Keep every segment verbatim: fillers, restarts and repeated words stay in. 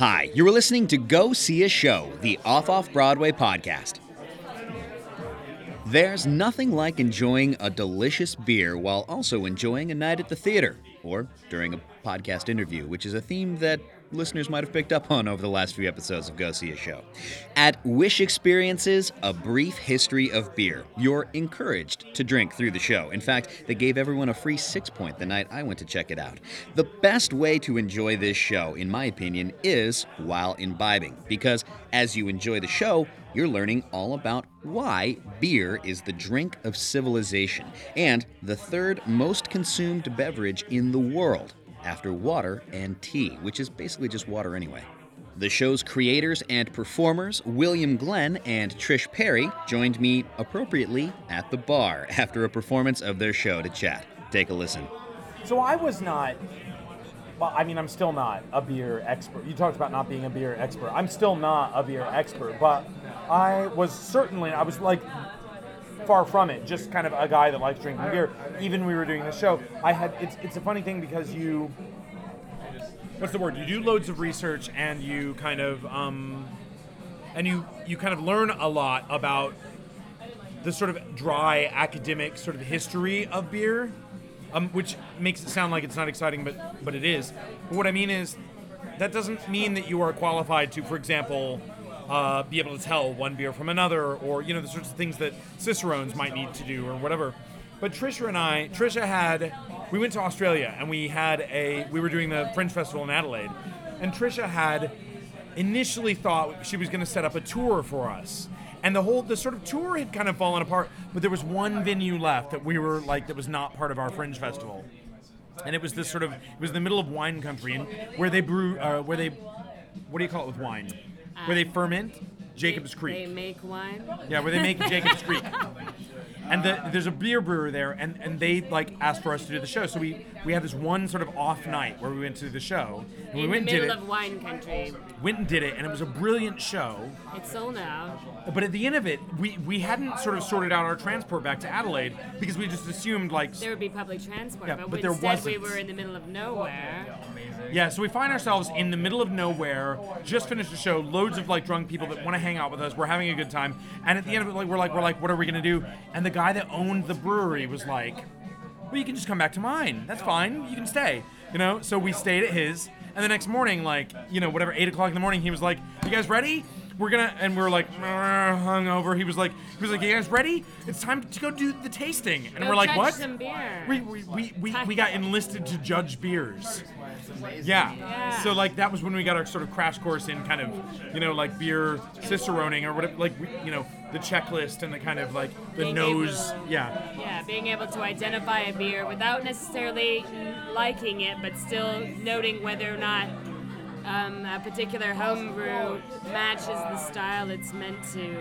Hi, you are listening to Go See a Show, the Off Off Broadway podcast. There's nothing like enjoying a delicious beer while also enjoying a night at the theater, or during a podcast interview, which is a theme that listeners might have picked up on over the last few episodes of Go See a Show. At Wish Experiences, a brief history of beer. You're encouraged to drink through the show. In fact, they gave everyone a free six-point the night I went to check it out. The best way to enjoy this show, in my opinion, is while imbibing, because as you enjoy the show, you're learning all about why beer is the drink of civilization and the third most consumed beverage in the world, after water and tea, which is basically just water anyway. The show's creators and performers, William Glenn and Trish Perry, joined me appropriately at the bar after a performance of their show to chat. Take a listen. So I was not, well, I mean, I'm still not a beer expert. You talked about not being a beer expert. I'm still not a beer expert, but I was certainly, I was like, far from it, just kind of a guy that likes drinking beer. Even when we were doing the show, I had, it's it's a funny thing because you, what's the word? You do loads of research and you kind of, um, and you, you kind of learn a lot about the sort of dry academic sort of history of beer, um, which makes it sound like it's not exciting, but, but it is. But what I mean is, that doesn't mean that you are qualified to, for example, Uh, be able to tell one beer from another, or, you know, the sorts of things that Cicerones might need to do or whatever. But Trisha and I, Trisha had, we went to Australia and we had a, we were doing the Fringe Festival in Adelaide, and Trisha had initially thought she was going to set up a tour for us. And the whole, the sort of tour had kind of fallen apart, but there was one venue left that we were like, that was not part of our Fringe Festival. And it was this sort of, it was in the middle of wine country, and where they brew, uh, where they, what do you call it with wine? Where they ferment, Jacob's they, Creek. They make wine? Yeah, where they make Jacob's Creek. And the, there's a beer brewer there, and, and they like asked for us to do the show. So we, we had this one sort of off night where we went to the show. And In we went the and middle did of wine country. it. Went and did it, and it was a brilliant show. It's sold out. But at the end of it, we, we hadn't sort of sorted out our transport back to Adelaide because we just assumed like... There would be public transport, Yeah, but, but there instead we wasn't. were in the middle of nowhere. Yeah, so we find ourselves in the middle of nowhere, just finished the show, loads of like drunk people that want to hang out with us, we're having a good time, and at the end of it, like we're like, we're like, what are we gonna do? And the guy that owned the brewery was like, well, you can just come back to mine. That's fine. You can stay. You know. So we stayed at his, and the next morning, like, you know, whatever, eight o'clock in the morning, he was like, you guys ready? We're gonna, and we were like, hungover. He was like, he was like, you guys ready? It's time to go do the tasting. And Go we're like, touch what? some beer. We we, we, we we got enlisted to judge beers. Yeah. Yeah. So like that was when we got our sort of crash course in kind of, you know, like beer ciceroning or whatever, like, you know, the checklist and the kind of like the Being nose. able- Yeah. Yeah, being able to identify a beer without necessarily liking it, but still noting whether or not um, a particular homebrew matches the style it's meant to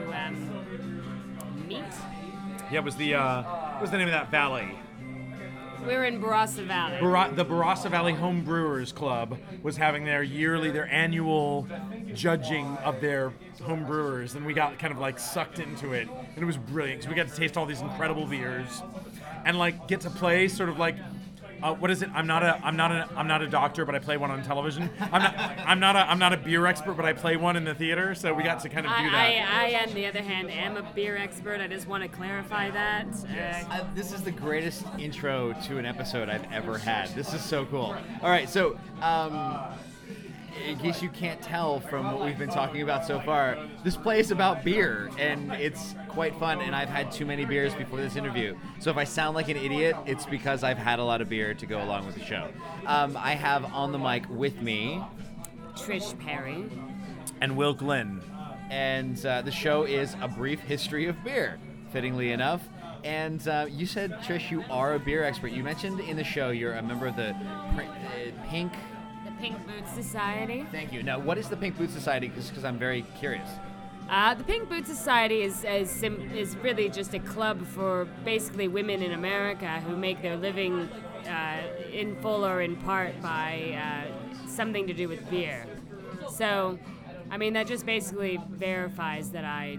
um, meet. Yeah. It was the uh, what was the name of that valley? We're in Barossa Valley. Bar- the Barossa Valley Home Brewers Club was having their yearly, their annual judging of their home brewers, and we got kind of like sucked into it, and it was brilliant. So we got to taste all these incredible beers, and like get to play sort of like, uh, what is it? I'm not a, I'm not a, I'm not a doctor, but I play one on television. I'm not, I'm not a, I'm not a beer expert, but I play one in the theater. So we got to kind of do I, that. I, I, on the other hand, am a beer expert. I just want to clarify that. Uh, Uh, this is the greatest intro to an episode I've ever had. This is so cool. All right, so um, in case you can't tell from what we've been talking about so far, this play is about beer, and it's quite fun, and I've had too many beers before this interview. So if I sound like an idiot, it's because I've had a lot of beer to go along with the show. Um, I have on the mic with me, Trish Perry. And Will Glenn. and uh, the show is A Brief History of Beer, fittingly enough. And uh, you said, Trish, you are a beer expert. You mentioned in the show you're a member of the pr- uh, Pink... The Pink Boots Society. Thank you. Now, what is the Pink Boots Society? Just because I'm very curious. Uh, the Pink Boots Society is is, sim- is really just a club for basically women in America who make their living uh, in full or in part by uh, something to do with beer. So, I mean, that just basically verifies that I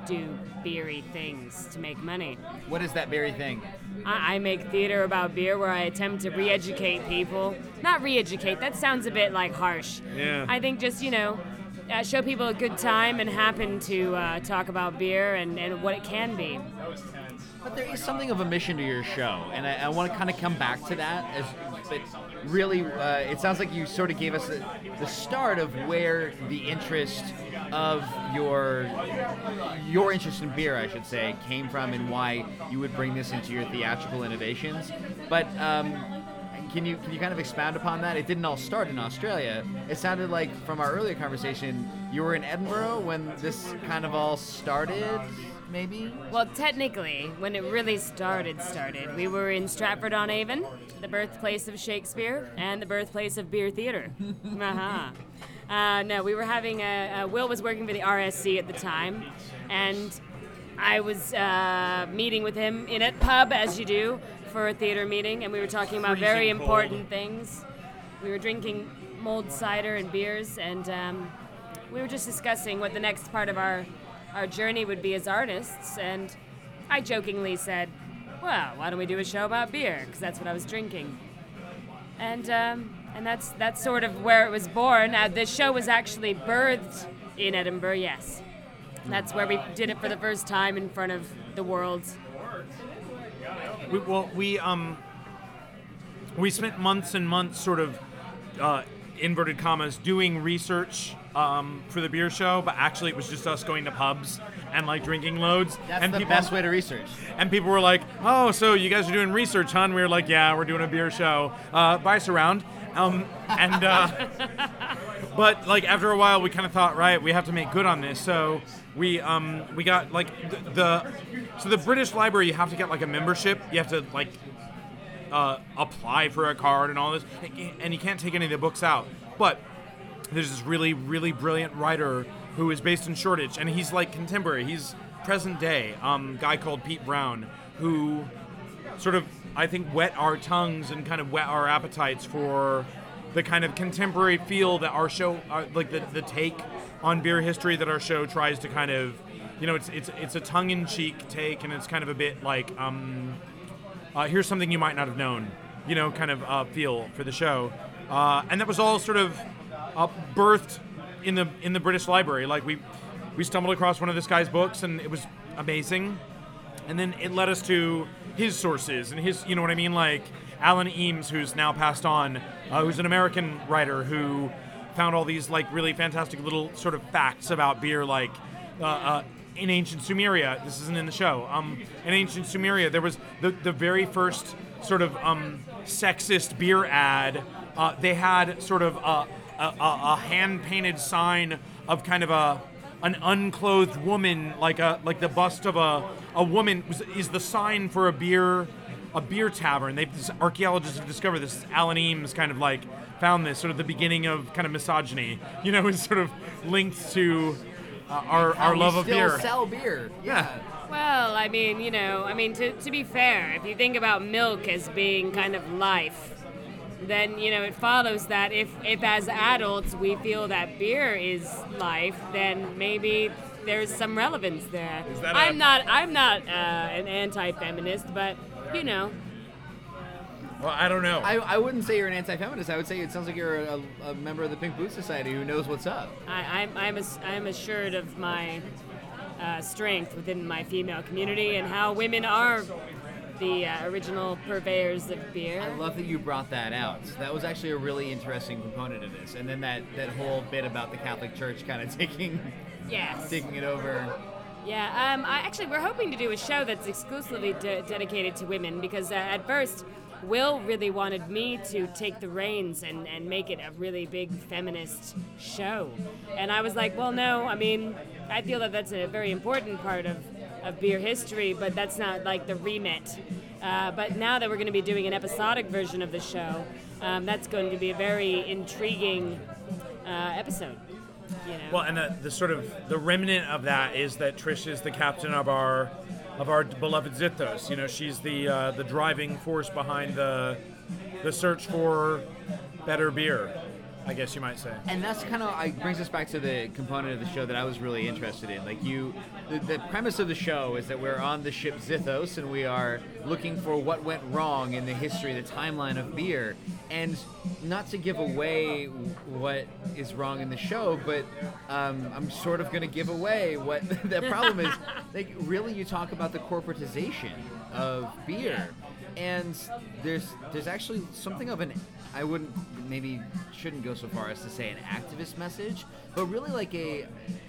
do beery things to make money. What is that very thing? I, I make theater about beer where I attempt to re-educate people. Not re-educate, that sounds a bit like harsh. Yeah. I think just, you know, uh, show people a good time and happen to uh, talk about beer and, and what it can be. But there is something of a mission to your show, and I, I want to kind of come back to that. As, but really, uh, it sounds like you sort of gave us the, the start of where the interest of your your interest in beer, I should say, came from, and why you would bring this into your theatrical innovations. But um, can you can you kind of expound upon that? It didn't all start in Australia. It sounded like from our earlier conversation, you were in Edinburgh when this kind of all started. Maybe? Well, technically, when it really started, started, we were in Stratford-on-Avon, the birthplace of Shakespeare and the birthplace of beer theater. uh-huh. Uh, no, we were having a, uh, Will was working for the R S C at the time, and I was uh, meeting with him in a pub, as you do, for a theater meeting, and we were talking about very Freezing important things. We were drinking mulled cider and beers, and um, we were just discussing what the next part of our our journey would be as artists, and I jokingly said, well, why don't we do a show about beer, because that's what I was drinking. And um, and that's that's sort of where it was born. Uh, the show was actually birthed in Edinburgh, yes. That's where we did it for the first time in front of the world. We, well, we um, we spent months and months, sort of, uh, inverted commas, doing research um, for the beer show, but actually it was just us going to pubs and like drinking loads. That's and the people, best way to research. And people were like, "Oh, so you guys are doing research, huh?" And we were like, "Yeah, we're doing a beer show. Uh, buy us around." Um, and uh, but like after a while, we kind of thought, right, we have to make good on this. So we um, we got like the, the so the British Library, you have to get like a membership. You have to like uh, apply for a card and all this, and you can't take any of the books out. But there's this really, really brilliant writer who is based in Shoreditch, and he's like contemporary. He's present day. Um, guy called Pete Brown, who sort of, I think, whet our tongues and kind of whet our appetites for the kind of contemporary feel that our show, uh, like the, the take on beer history that our show tries to kind of, you know, it's it's it's a tongue-in-cheek take, and it's kind of a bit like, um, uh, here's something you might not have known, you know, kind of uh, feel for the show. Uh, and that was all sort of uh, birthed in the in the British Library. Like we we stumbled across one of this guy's books, and it was amazing. And then it led us to his sources and his, you know what I mean, like Alan Eames, who's now passed on, uh, who's an American writer who found all these like really fantastic little sort of facts about beer, like uh, uh, in ancient Sumeria. This isn't in the show. Um, in ancient Sumeria, there was the the very first sort of um, sexist beer ad. Uh, they had sort of a, a, a hand-painted sign of kind of a an unclothed woman, like a like the bust of a a woman was, is the sign for a beer a beer tavern. They archaeologists have discovered this. Alan Eames kind of like found this sort of the beginning of kind of misogyny. You know, is sort of linked to uh, our How our love we of still beer. sell beer. Yeah. Well, I mean, you know, I mean, to, to be fair, if you think about milk as being kind of life, then, you know, it follows that if, if as adults we feel that beer is life, then maybe there's some relevance there. Is that a- I'm not I'm not uh, an anti-feminist, but, you know, Well, I don't know. I, I wouldn't say you're an anti-feminist. I would say it sounds like you're a, a member of the Pink Boot Society who knows what's up. I, I'm I'm, ass- I'm assured of my uh, strength within my female community and how women are the uh, original purveyors of beer. I love that you brought that out. That was actually a really interesting component of this. And then that, that whole bit about the Catholic Church kind of taking Yes. taking it over. Yeah, um, I actually we're hoping to do a show that's exclusively de- dedicated to women because uh, at first Will really wanted me to take the reins and, and make it a really big feminist show. And I was like, well, no, I mean, I feel that that's a very important part of, of beer history, but that's not like the remit. Uh, but now that we're going to be doing an episodic version of the show, um, that's going to be a very intriguing uh, episode. You know? Well, and the, the sort of the remnant of that is that Trish is the captain of our of our beloved Zithos. You know, she's the uh, the driving force behind the the search for better beer. I guess you might say. And that's kind of like, brings us back to the component of the show that I was really interested in. Like you, the, the premise of the show is that we're on the ship Zithos and we are looking for what went wrong in the history, the timeline of beer. And not to give away what is wrong in the show, but um, I'm sort of going to give away what the problem is. Like, really, you talk about the corporatization of beer. And there's there's actually something of an, I wouldn't, maybe shouldn't go so far as to say an activist message, but really like a,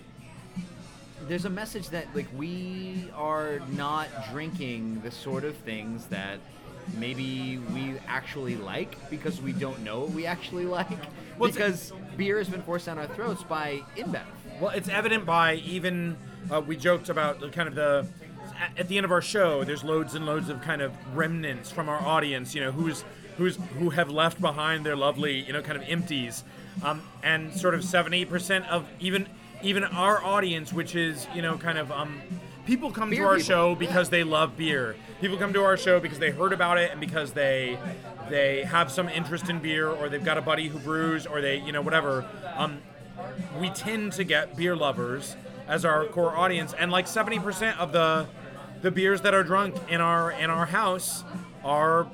there's a message that like we are not drinking the sort of things that maybe we actually like because we don't know what we actually like. Well, because beer has been forced down our throats by InBev. Well, it's evident by even, uh, we joked about the kind of the, at the end of our show, there's loads and loads of kind of remnants from our audience, you know, who's who's who have left behind their lovely, you know, kind of empties, um, and sort of seventy percent of even even our audience, which is, you know, kind of um, people come beer to our people. show because they love beer. People come to our show because they heard about it and because they they have some interest in beer, or they've got a buddy who brews, or they, you know, whatever. Um, we tend to get beer lovers as our core audience, and like seventy percent of the the beers that are drunk in our in our house are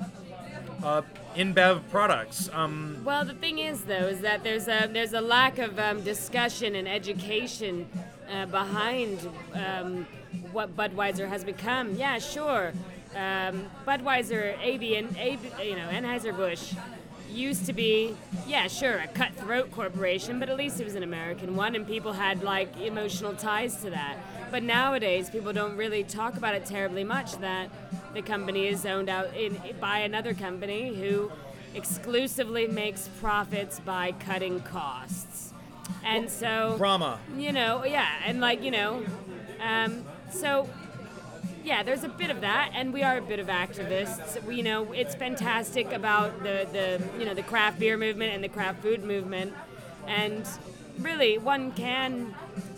uh, InBev products. Um, Well, the thing is, though, is that there's a there's a lack of um, discussion and education uh, behind um, what Budweiser has become. Yeah, sure, um, Budweiser, A B, and A B, you know, Anheuser-Busch used to be, yeah, sure, a cutthroat corporation, but at least it was an American one, and people had like emotional ties to that. But nowadays, people don't really talk about it terribly much, that the company is owned out in, by another company who exclusively makes profits by cutting costs. And so, Brahma. you know, yeah, and like, you know, um, so, yeah, there's a bit of that, and we are a bit of activists. We, you know, it's fantastic about the, the, you know, the craft beer movement and the craft food movement, and really, one can,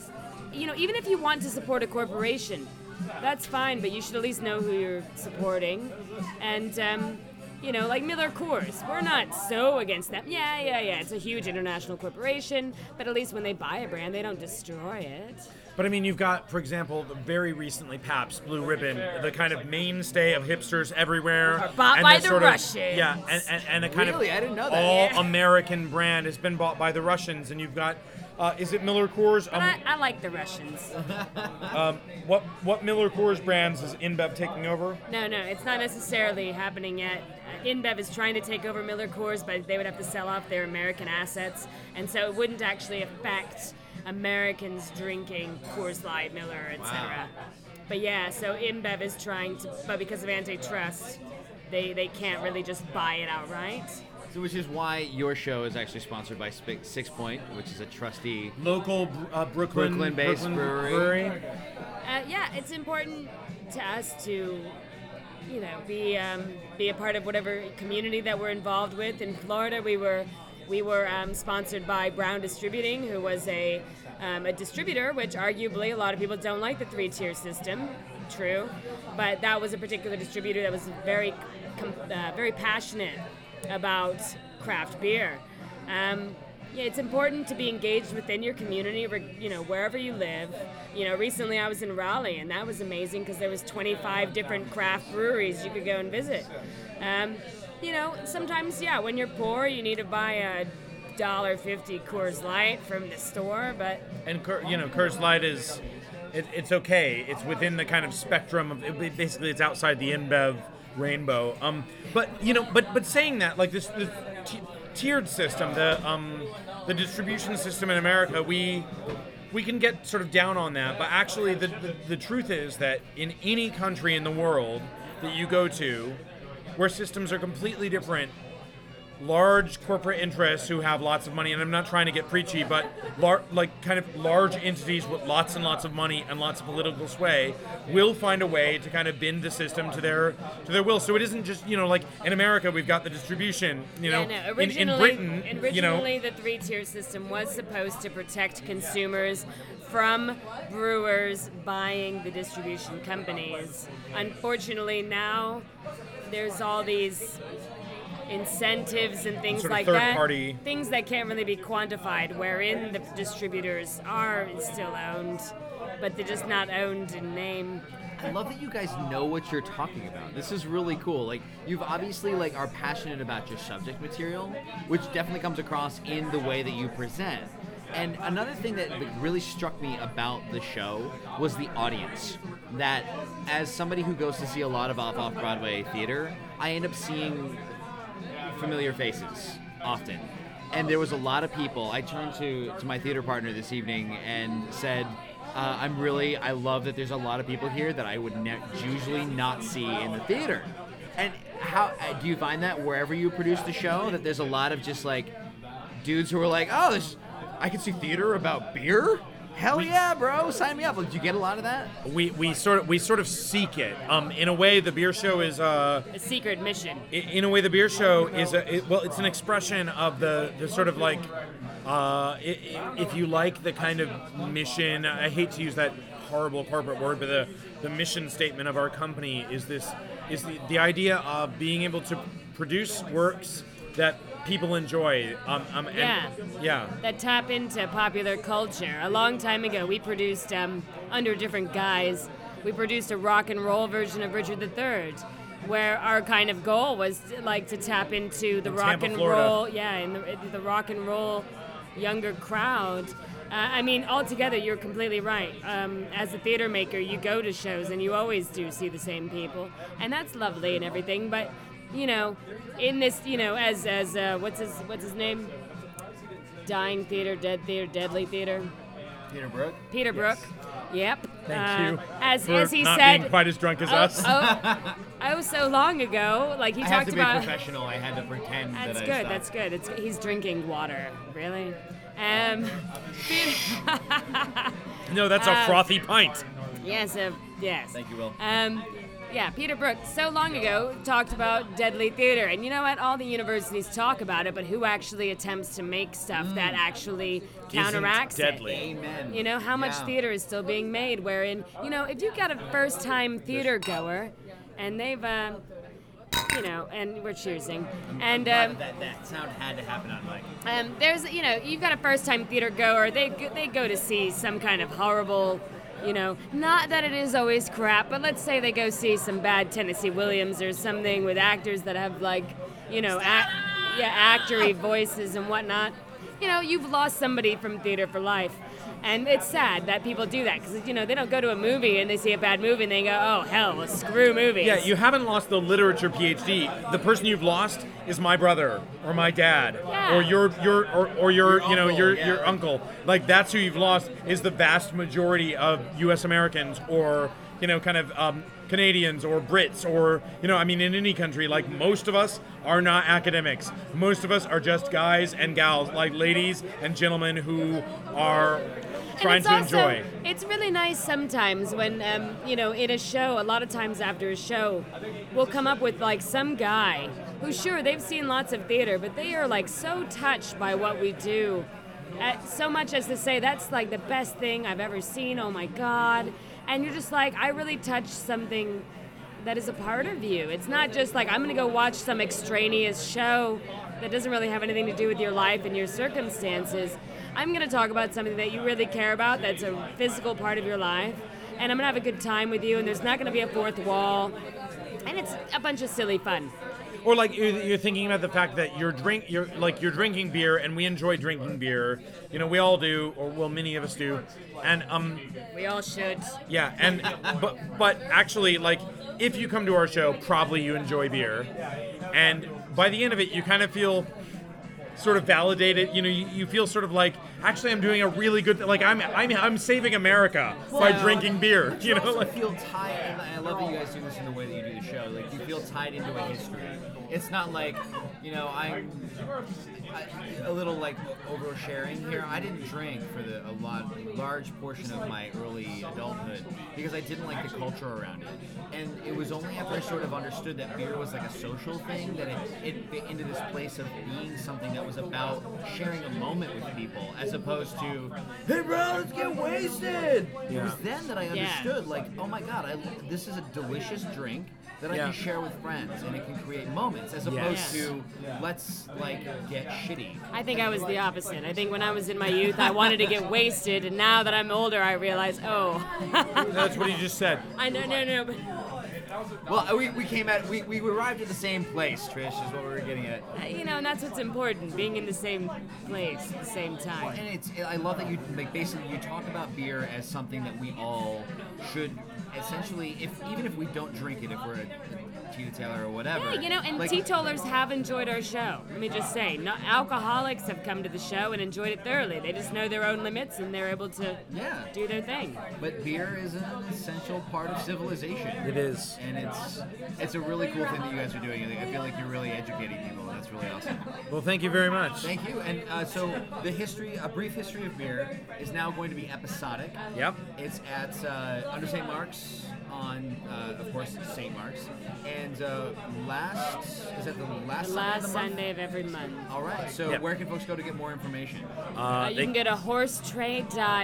you know, even if you want to support a corporation, that's fine, but you should at least know who you're supporting. And, um, you know, like Miller Coors, we're not so against them. Yeah, yeah, yeah, it's a huge international corporation, but at least when they buy a brand, they don't destroy it. But I mean, you've got, for example, very recently Pabst Blue Ribbon, the kind of mainstay of hipsters everywhere. Bought and by the the sort Russians. Of, yeah, and, and, and a kind Really? of I didn't know that. all-American brand has been bought by the Russians, and you've got, uh, is it Miller Coors? But I, I like the Russians. um, what what Miller Coors brands is InBev taking over? No, no, it's not necessarily happening yet. Uh, InBev is trying to take over Miller Coors, but they would have to sell off their American assets, and so it wouldn't actually affect Americans drinking Coors Light, Miller, et cetera. But yeah, so InBev is trying to, but because of antitrust, they, they can't really just buy it outright. So, which is why your show is actually sponsored by Sp- Six Point, which is a trusty Local uh, Brooklyn, Brooklyn-based Brooklyn brewery. Uh, yeah, it's important to us to, you know, be um, be a part of whatever community that we're involved with. In Florida, we were we were um, sponsored by Brown Distributing, who was a um, a distributor, which arguably a lot of people don't like the three-tier system. True, but that was a particular distributor that was very com- uh, very passionate about craft beer. Um, yeah, it's important to be engaged within your community, you know, wherever you live. You know, recently I was in Raleigh, and that was amazing because there was twenty-five different craft breweries you could go and visit. Um, you know, sometimes, yeah, when you're poor, you need to buy a one dollar fifty Coors Light from the store, but... And, you know, Coors Light is, it, it's okay. It's within the kind of spectrum of, it, basically it's outside the InBev rainbow. Um, but, you know, but but saying that, like this, this t- tiered system, the um, the distribution system in America, we we can get sort of down on that, but actually the, the, the truth is that in any country in the world that you go to, where systems are completely different, large corporate interests who have lots of money, and I'm not trying to get preachy, but lar- like kind of large entities with lots and lots of money and lots of political sway will find a way to kind of bend the system to their to their will. So it isn't just, you know, like in America we've got the distribution, you know, yeah, no, in, in originally, Britain, originally you know, the three-tier system was supposed to protect consumers from brewers buying the distribution companies. Unfortunately, now there's all these incentives and things Sort of like third that. party. Things that can't really be quantified, wherein the distributors are still owned, but they're just not owned in name. I love that you guys know what you're talking about. This is really cool. Like, you've obviously like are passionate about your subject material, which definitely comes across in the way that you present. And another thing that like, really struck me about the show was the audience. That as somebody who goes to see a lot of off-off-Broadway theater, I end up seeing familiar faces often. And there was a lot of people. I turned to, to my theater partner this evening and said, uh, I'm really, I love that there's a lot of people here that I would ne- usually not see in the theater. And how uh, do you find that wherever you produce the show, that there's a lot of just like dudes who are like, oh, this, I can see theater about beer? Hell We- yeah, bro! Sign me up. Like, do you get a lot of that? We we sort of we sort of seek it. Um, in a way, the beer show is uh, A secret mission. i- in a way the beer show is a it, well, it's an expression of the the sort of like, uh, i- i- if you like the kind of mission. I hate to use that horrible corporate word, but the the mission statement of our company is this is the the idea of being able to produce works that people enjoy. Um, um, and, Yeah. yeah. That tap into popular culture. A long time ago, we produced, um, under different guise, we produced a rock and roll version of Richard the Third, where our kind of goal was like to tap into the In rock Tampa, and Florida. roll, yeah, in the, the rock and roll younger crowd. Uh, I mean, altogether, you're completely right. Um, as a theater maker, you go to shows and you always do see the same people, and that's lovely and everything. But you know, in this, you know, as as uh, what's his what's his name? Dying theater, dead theater, deadly theater. Peter Brook? Peter Brook. Yep. Thank Uh, you As for as he not said. being quite as drunk as oh, us. oh, oh, so long ago. Like he I have talked to be about. professional. I had to pretend That's that I good. stopped. That's good. It's he's drinking water. Really. Um. No, that's a Uh, frothy pint. Yes, uh, yes. Thank you, Will. Um, yeah, Peter Brook, so long ago, talked about deadly theater. And you know what? All the universities talk about it, but who actually attempts to make stuff that actually counteracts Isn't deadly. it? Amen. You know, how much Yeah. theater is still being made wherein, you know, if you've got a first-time theater goer and they've, uh, you know, and we're cheersing, and um, that, that sound had to happen on mic. um, there's, you know, you've got a first-time theater goer. They go- they go to see some kind of horrible, you know, not that it is always crap, but let's say they go see some bad Tennessee Williams or something with actors that have like, you know, act, yeah, actory voices and whatnot. You know, you've lost somebody from theater for life. And it's sad that people do that because, you know, they don't go to a movie and they see a bad movie and they go, oh, hell, well, screw movies. Yeah, you haven't lost the literature PhD. The person you've lost is my brother or my dad Yeah. or your your or, or your, Your you know uncle, your yeah. your uncle. Like that's who you've lost is the vast majority of U S Americans or you know kind of um, Canadians or Brits or you know I mean in any country. Like most of us are not academics. Most of us are just guys and gals, like ladies and gentlemen who are trying and it's to also, enjoy. It's really nice sometimes when, um, you know, in a show, a lot of times after a show, we'll come up with like some guy who, sure, they've seen lots of theater, but they are like so touched by what we do. Uh, so much as to say, that's like the best thing I've ever seen, oh my God. And you're just like, I really touched something that is a part of you. It's not just like, I'm gonna go watch some extraneous show that doesn't really have anything to do with your life and your circumstances. I'm going to talk about something that you really care about, that's a physical part of your life, and I'm going to have a good time with you, and there's not going to be a fourth wall, and it's a bunch of silly fun. Or like you're, you're thinking about the fact that you're drink, you're like you're drinking beer, and we enjoy drinking beer. You know, we all do, or well, many of us do. And um, We all should. yeah, and but but actually, like if you come to our show, probably you enjoy beer, and by the end of it, you kind of feel sort of validated. You know, you, you feel sort of like actually I'm doing a really good. Like I'm I'm I'm saving America by Well, drinking beer. You know, also like. feel tied, and I love that you guys do this in the way that you do the show. Like you feel tied into a history. It's not like, you know, I'm I, a little like oversharing here. I didn't drink for the a lot large portion of my early adulthood because I didn't like the culture around it. And it was only after I sort of understood that beer was like a social thing that it, it fit into this place of being something that was about sharing a moment with people as opposed to, hey bro, let's get wasted. It was then that I Yeah. understood, like, oh my god, I, this is a delicious drink that I Yeah. can share with friends, and it can create moments as opposed Yes. to let's like get shitty. I think I was the opposite. I think when I was in my youth, I wanted to get wasted, and now that I'm older, I realize, oh, That's what he just said. I know, no, no, but Well, we, we came at we, we arrived at the same place, Trish, is what we were getting at. uh, you know, and that's what's important, being in the same place at the same time. And it's I love that you like basically you talk about beer as something that we all should essentially, if even if we don't drink it, if we're a, a teetotaler or whatever. Yeah, you know, and like, teetotalers have enjoyed our show. Let me just say, not, alcoholics have come to the show and enjoyed it thoroughly. They just know their own limits and they're able to Yeah. do their thing. But beer is an essential part of civilization. It is. And it's it's a really cool thing that you guys are doing. I think- I feel like you're really educating people. That's really awesome. Well, thank you very much. Thank you. And uh, so the history, a brief history of beer, is now going to be episodic. Yep. It's at uh, under Saint Mark's on, uh, of course, Saint Mark's. And uh, last is that the last The Sunday last of the month? Sunday of every month. All right. So Yep. where can folks go to get more information? Uh, Uh, you they- can go to horse trade dot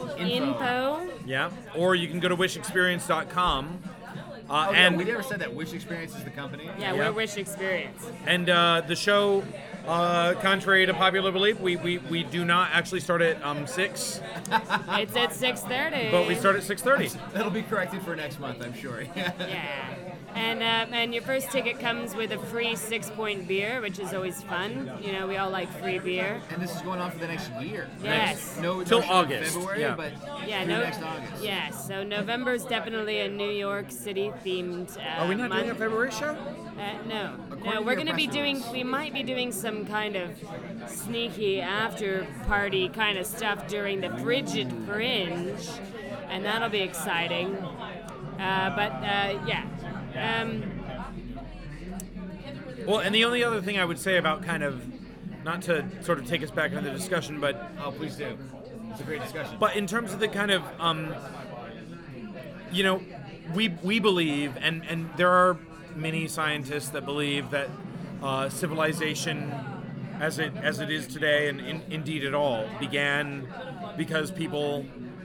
info. yeah. Or you can go to wish experience dot com. Uh, Oh, and yeah, we never said that. Which Experience is the company? Yeah, Yeah. we're Wish Experience. And uh, the show, uh, contrary to popular belief, we, we, we do not actually start at um, six, It's at six thirty. but we start at six thirty. That'll be corrected for next month, I'm sure. Yeah. And uh, and your first ticket comes with a free six-point beer, which is always fun. You know, we all like free beer. And this is going on for the next year. Yes. No, Till no show in August, February, yeah. but Yeah, through no. next August. Yes. So November is definitely a New York City themed. Uh, Are we not month. doing a February show? Uh, no, According no, to we're your going to be press doing. release. We might be doing some kind of sneaky after party kind of stuff during the Frigid Fringe, and that'll be exciting. Uh, but uh, yeah, um, Well, and the only other thing I would say about kind of, not to sort of take us back into the discussion, but Oh, please do. It's a great discussion. But in terms of the kind of, um, you know, we we believe, and, and there are many scientists that believe that uh, civilization, as it as it is today, and in, indeed at all, began because people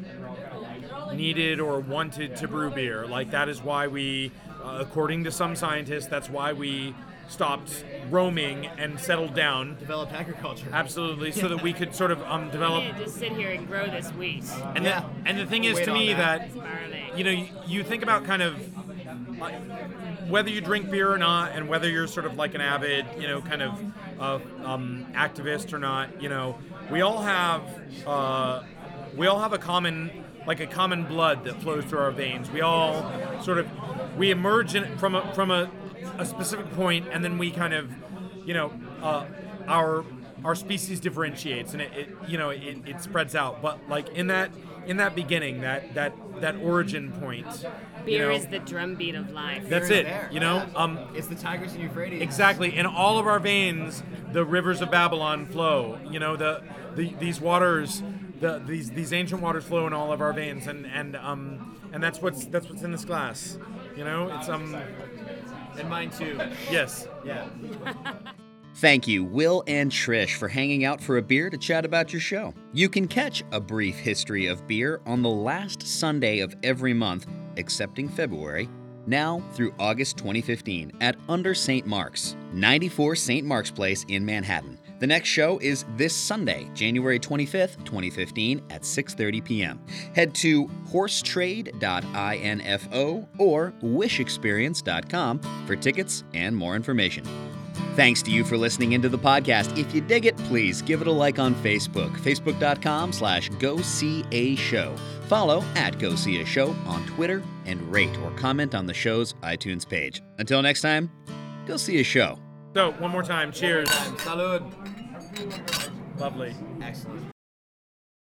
needed or wanted to brew beer. Like that is why we, uh, according to some scientists, that's why we stopped roaming and settled down. Developed agriculture. Absolutely, so that we could sort of um, we develop. need to just sit here and grow this wheat. And Yeah. the, and the thing is, Wait to on me, that. that, It's barley. you know, you, you think about kind of uh, whether you drink beer or not, and whether you're sort of like an avid, you know, kind of uh, um, activist or not. You know, we all have uh, we all have a common like a common blood that flows through our veins. We all sort of we emerge in, from a from a, a specific point, and then we kind of, you know, uh, our our species differentiates, and it, it you know it, it spreads out. But like in that in that beginning, that that that origin point, you Beer know, is the drumbeat of life. that's Beer is it. there. You know, Yeah. um, It's the Tigris and Euphrates. exactly. In all of our veins, the rivers of Babylon flow. You know, the, the these waters, the these these ancient waters flow in all of our veins, and and um and that's what's that's what's in this glass. You know, it's um And mine too. yes. Yeah. Thank you, Will and Trish, for hanging out for a beer to chat about your show. You can catch A Brief History of Beer on the last Sunday of every month, excepting February, now through August twenty fifteen at Under Saint Mark's, ninety-four Saint Mark's Place in Manhattan. The next show is this Sunday, January twenty-fifth, twenty fifteen at six thirty p.m. Head to horse trade dot info or wish experience dot com for tickets and more information. Thanks to you for listening into the podcast. If you dig it, please give it a like on Facebook, facebook.com slash go see a show. Follow at Go See a Show on Twitter and rate or comment on the show's iTunes page. Until next time, go see a show. So one more time, cheers. Salud. Lovely. Excellent.